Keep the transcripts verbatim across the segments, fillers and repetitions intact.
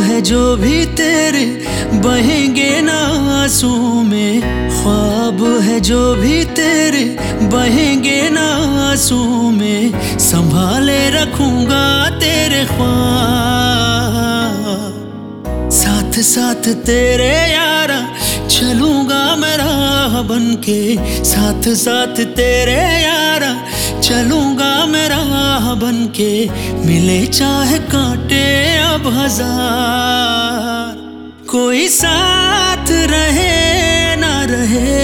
है जो भी तेरे बहेंगे ना आंसू में, ख्वाब है जो भी तेरे बहेंगे ना आंसू में, संभाले रखूंगा तेरे ख्वाब। साथ साथ तेरे यारा चलूंगा मैं राह बनके, साथ साथ तेरे यारा चलूंगा मैं राह बनके, मिले चाहे कांटे अब हजार, कोई साथ रहे ना रहे,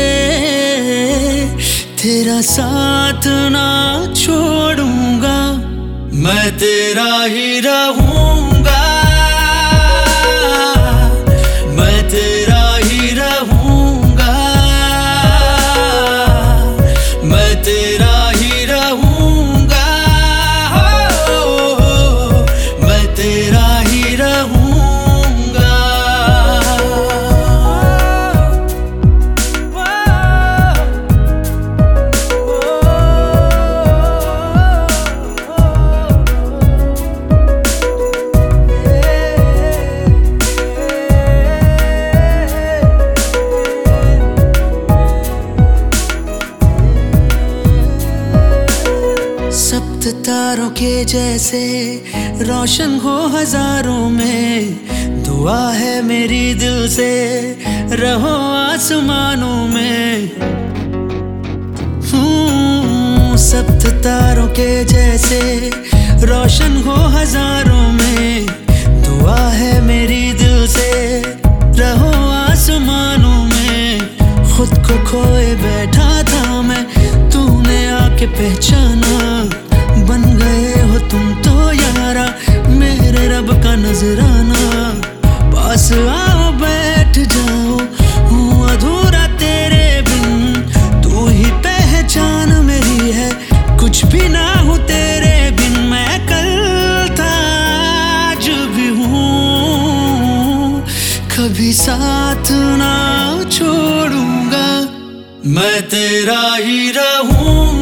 तेरा साथ ना छोड़ूंगा, मैं तेरा ही रहूंगा, मैं तेरा ही रहूंगा, मैं तेरा ही रहूंगा, हो, मैं तेरा ही रहूंगा। सप्त तारों के जैसे रोशन हो हजारों में, दुआ है मेरी दिल से रहो आसमानों में। हूँ सप्त तारों के जैसे रोशन हो हजारों में, दुआ है मेरी दिल से रहो आसमानों में। खुद को खोए बैठा था मैं, तूने आके पहचाना, बन गए हो तुम तो यारा मेरे रब का नजराना। पास आओ बैठ जाओ, हूँ अधूरा तेरे बिन, तू ही पहचान मेरी है, कुछ भी ना हो तेरे बिन। मैं कल था आज भी हूँ, कभी साथ ना छोड़ूंगा, मैं तेरा ही रहूं।